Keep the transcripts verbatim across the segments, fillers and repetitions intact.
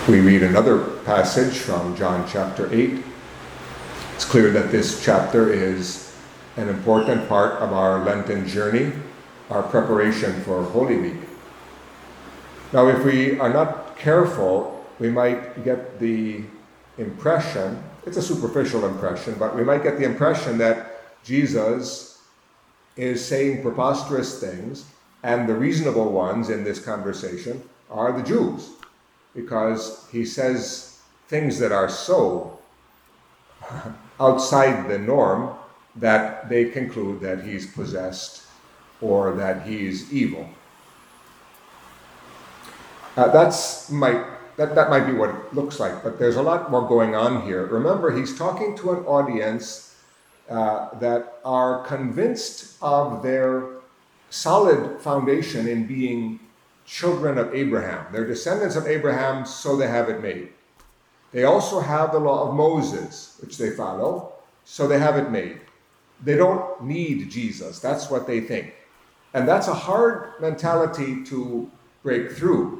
We read another passage from John chapter eight. It's clear that this chapter is an important part of our Lenten journey, our preparation for Holy Week. Now, if we are not careful, we might get the impression, it's a superficial impression, but we might get the impression that Jesus is saying preposterous things, and the reasonable ones in this conversation are the Jews, because he says things that are so outside the norm that they conclude that he's possessed or that he's evil. Uh, that's might that, that might be what it looks like, but there's a lot more going on here. Remember, he's talking to an audience uh, that are convinced of their solid foundation in being children of Abraham. They're descendants of Abraham, so they have it made. They also have the law of Moses, which they follow, so they have it made. They don't need Jesus. That's what they think. And that's a hard mentality to break through.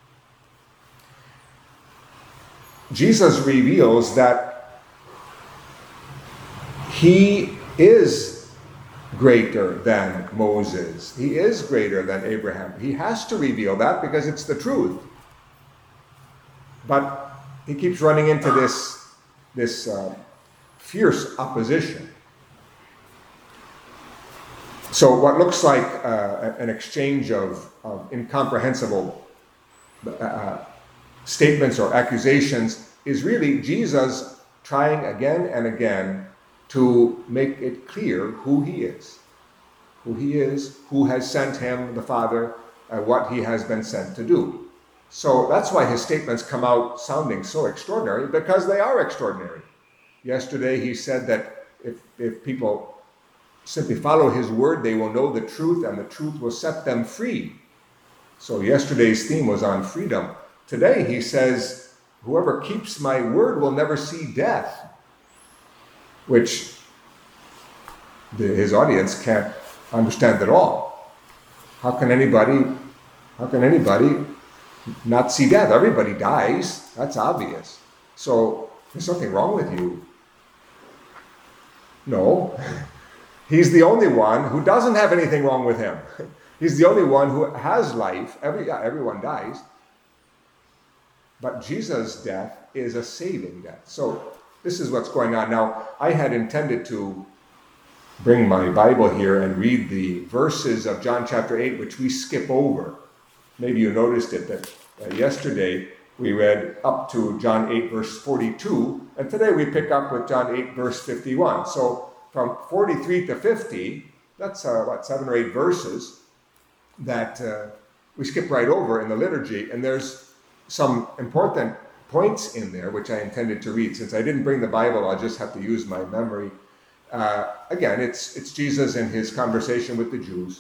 Jesus reveals that he is greater than Moses. He is greater than Abraham. He has to reveal that because it's the truth. But he keeps running into this, this uh, fierce opposition. So what looks like uh, an exchange of, of incomprehensible uh, statements or accusations is really Jesus trying again and again to make it clear who he is. Who he is, who has sent him, the Father, uh, what he has been sent to do. So that's why his statements come out sounding so extraordinary, because they are extraordinary. Yesterday he said that if, if people simply follow his word, they will know the truth, and the truth will set them free. So yesterday's theme was on freedom. Today he says, whoever keeps my word will never see death, which the, his audience can't understand at all. How can anybody, how can anybody not see death? Everybody dies. That's obvious. So there's something wrong with you. No. He's the only one who doesn't have anything wrong with him. He's the only one who has life. Every, yeah, everyone dies. But Jesus' death is a saving death. So this is what's going on. Now, I had intended to bring my Bible here and read the verses of John chapter eight, which we skip over. Maybe you noticed it, that uh, yesterday we read up to John eight, verse forty-two, and today we pick up with John eight, verse fifty-one. So from forty-three to fifty, that's uh, what, seven or eight verses that uh, we skip right over in the liturgy, and there's some important points in there which I intended to read. Since I didn't bring the Bible, I'll just have to use my memory. Uh, again, it's it's Jesus in his conversation with the Jews,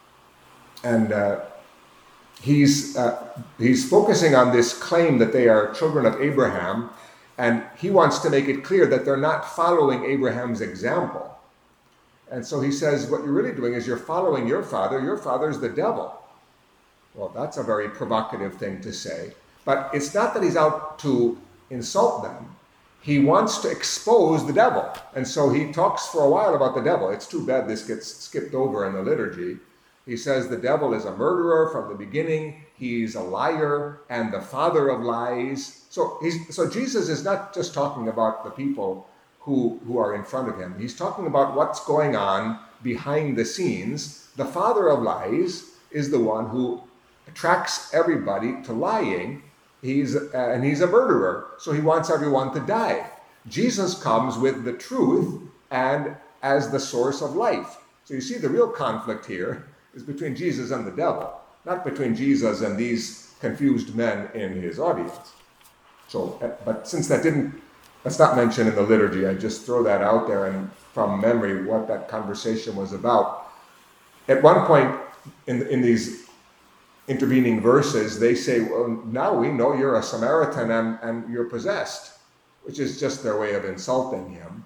and uh, he's uh, he's focusing on this claim that they are children of Abraham, and he wants to make it clear that they're not following Abraham's example. And so he says, what you're really doing is you're following your father. Your father's the devil. Well, that's a very provocative thing to say. But it's not that he's out to insult them. He wants to expose the devil. And so he talks for a while about the devil. It's too bad this gets skipped over in the liturgy. He says the devil is a murderer from the beginning. He's a liar and the father of lies. So he's, so Jesus is not just talking about the people who, who are in front of him. He's talking about what's going on behind the scenes. The father of lies is the one who attracts everybody to lying. He's uh, and he's a murderer, so he wants everyone to die. Jesus comes with the truth and as the source of life. So you see, the real conflict here is between Jesus and the devil, not between Jesus and these confused men in his audience. So, uh, but since that didn't, that's not mentioned in the liturgy, I just throw that out there and from memory what that conversation was about. At one point in in these intervening verses, they say, well, now we know you're a Samaritan and, and you're possessed, which is just their way of insulting him.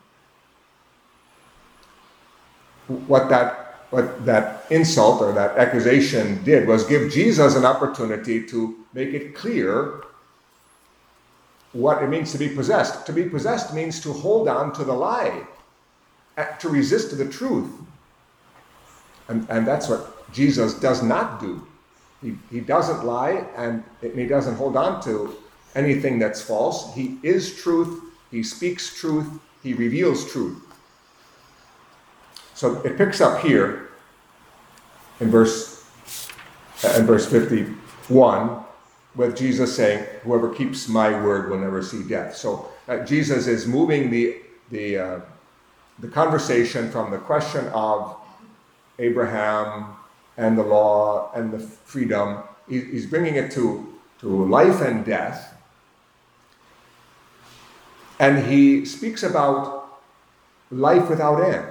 What that, what that insult or that accusation did was give Jesus an opportunity to make it clear what it means to be possessed. To be possessed means to hold on to the lie, to resist the truth. And, and that's what Jesus does not do. He, he doesn't lie, and he doesn't hold on to anything that's false. He is truth. He speaks truth. He reveals truth. So it picks up here in verse, in verse fifty-one with Jesus saying, whoever keeps my word will never see death. So uh, Jesus is moving the, the, uh, the conversation from the question of Abraham and the law and the freedom. He's bringing it to, to life and death. And he speaks about life without end.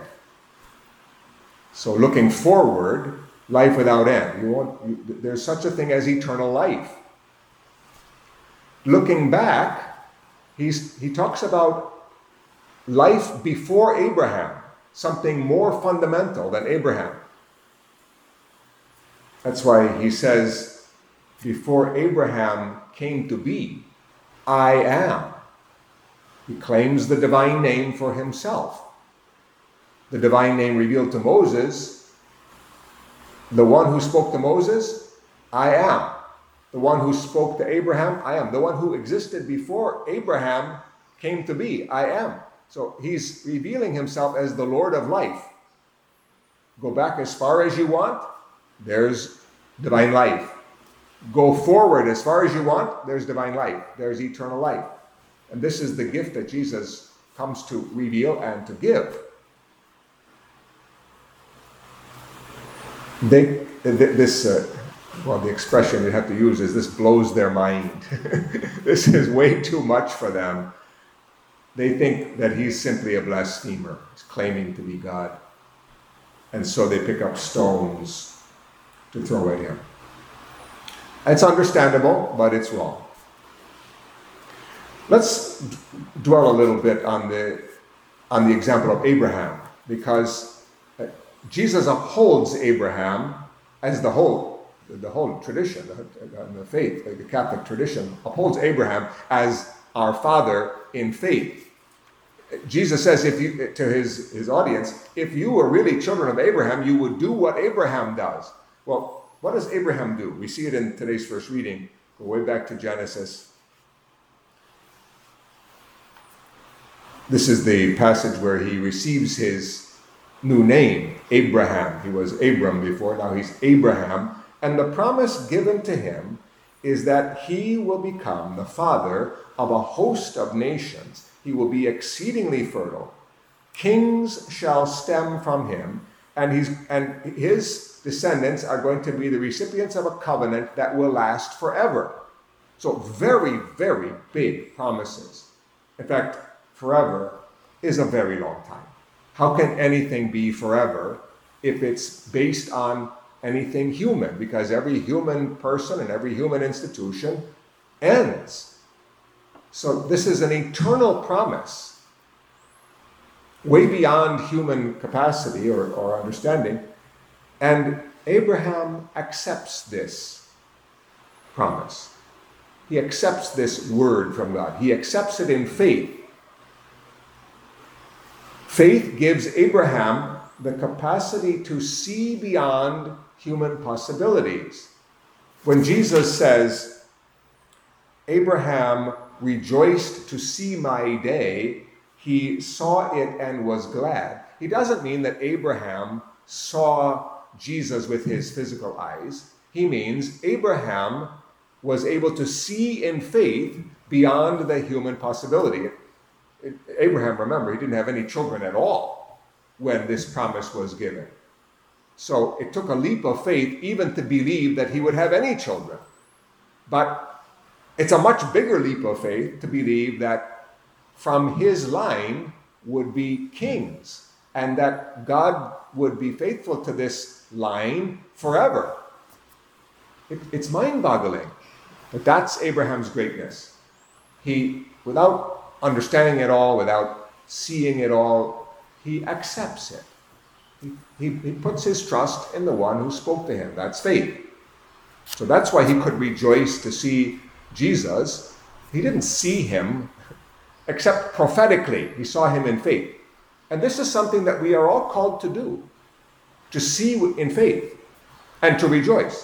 So looking forward, life without end. You won't, you, there's such a thing as eternal life. Looking back, he's, he talks about life before Abraham, something more fundamental than Abraham. That's why he says, before Abraham came to be, I am. He claims the divine name for himself. The divine name revealed to Moses, the one who spoke to Moses, I am. The one who spoke to Abraham, I am. The one who existed before Abraham came to be, I am. So he's revealing himself as the Lord of life. Go back as far as you want, there's divine life. Go forward as far as you want, there's divine life. There's eternal life. And this is the gift that Jesus comes to reveal and to give. They, this, uh, well, the expression you have to use is this blows their mind. This is way too much for them. They think that he's simply a blasphemer. He's claiming to be God. And so they pick up stones to throw at him. It's understandable, but it's wrong. Let's d- dwell a little bit on the, on the example of Abraham, because Jesus upholds Abraham as the whole, the whole tradition, the, the faith, the Catholic tradition, upholds Abraham as our father in faith. Jesus says if you, to his, his audience, if you were really children of Abraham, you would do what Abraham does. Well, what does Abraham do? We see it in today's first reading. Go way back to Genesis. This is the passage where he receives his new name, Abraham. He was Abram before, now he's Abraham. And the promise given to him is that he will become the father of a host of nations. He will be exceedingly fertile. Kings shall stem from him, and he's, and his descendants are going to be the recipients of a covenant that will last forever. So very, very big promises. In fact, forever is a very long time. How can anything be forever if it's based on anything human? Because every human person and every human institution ends. So this is an eternal promise, way beyond human capacity or, or understanding. And Abraham accepts this promise. He accepts this word from God. He accepts it in faith. Faith gives Abraham the capacity to see beyond human possibilities. When Jesus says, Abraham rejoiced to see my day, he saw it and was glad. He doesn't mean that Abraham saw Jesus with his physical eyes. He means Abraham was able to see in faith beyond the human possibility. It, it, Abraham, remember, he didn't have any children at all when this promise was given. So it took a leap of faith even to believe that he would have any children. But it's a much bigger leap of faith to believe that from his line would be kings, and that God would be faithful to this line forever. It, it's mind-boggling. But that's Abraham's greatness. He, without understanding it all, without seeing it all, he accepts it. He, he, he puts his trust in the one who spoke to him. That's faith. So that's why he could rejoice to see Jesus, he didn't see him except prophetically. He saw him in faith. And this is something that we are all called to do, to see in faith and to rejoice.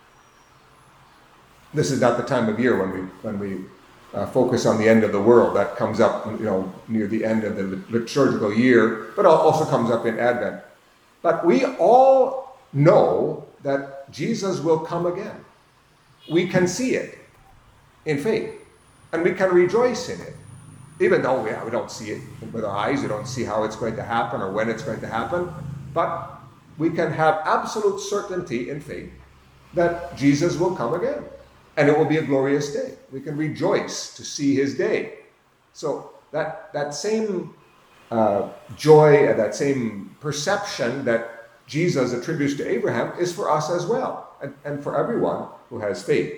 This is not the time of year when we when we uh, focus on the end of the world. That comes up, you know, near the end of the liturgical year, but also comes up in Advent. But we all know that Jesus will come again. We can see it in faith, and we can rejoice in it. Even though yeah, we don't see it with our eyes, we don't see how it's going to happen or when it's going to happen, but we can have absolute certainty in faith that Jesus will come again, and it will be a glorious day. We can rejoice to see his day. So that, that same uh, joy, that same perception that Jesus attributes to Abraham is for us as well, and, and for everyone who has faith.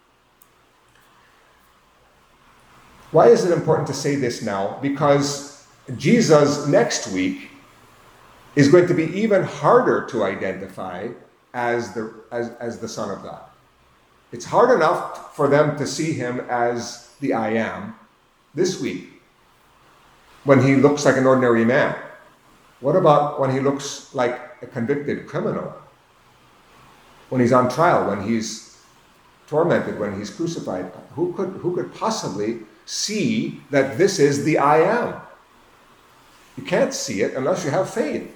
Why is it important to say this now? Because Jesus next week is going to be even harder to identify as the, as, as the Son of God. It's hard enough for them to see him as the I Am this week, when he looks like an ordinary man. What about when he looks like a convicted criminal? When he's on trial, when he's tormented, when he's crucified? Who could, who could possibly see that this is the I Am? You can't see it unless you have faith.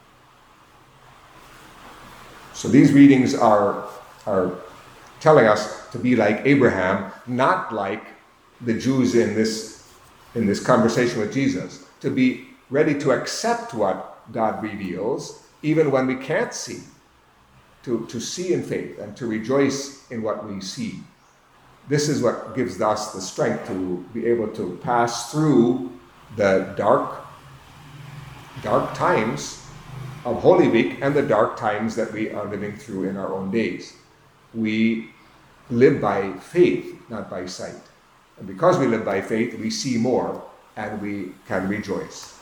So these readings are, are telling us to be like Abraham, not like the Jews in this, in this conversation with Jesus. To be ready to accept what God reveals, even when we can't see. To, to see in faith and to rejoice in what we see. This is what gives us the strength to be able to pass through the dark, dark times of Holy Week and the dark times that we are living through in our own days. We live by faith, not by sight. And because we live by faith, we see more and we can rejoice.